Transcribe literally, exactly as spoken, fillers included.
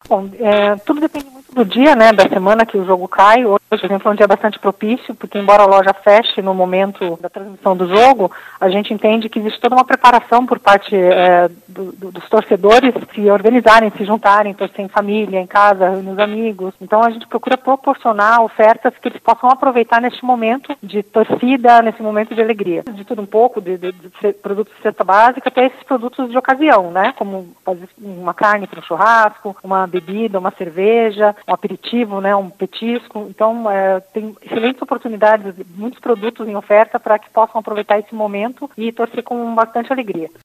Bom, é, tudo depende muito do dia, né, da semana que o jogo cai. Hoje, por exemplo, é um dia bastante propício, porque embora a loja feche no momento da transmissão do jogo, a gente entende que existe toda uma preparação por parte é, do, do, dos torcedores se organizarem, se juntarem, torcer em família, em casa, reunir os amigos. Então a gente procura proporcionar ofertas que eles possam aproveitar neste momento de torcida, nesse momento de alegria. De tudo um pouco, de, de, de produtos de cesta básica até esses produtos de ocasião, né, como uma carne para um churrasco, uma bebida, uma cerveja, um aperitivo, né, um petisco. Então, é, tem excelentes oportunidades, muitos produtos em oferta para que possam aproveitar esse momento e torcer com bastante alegria.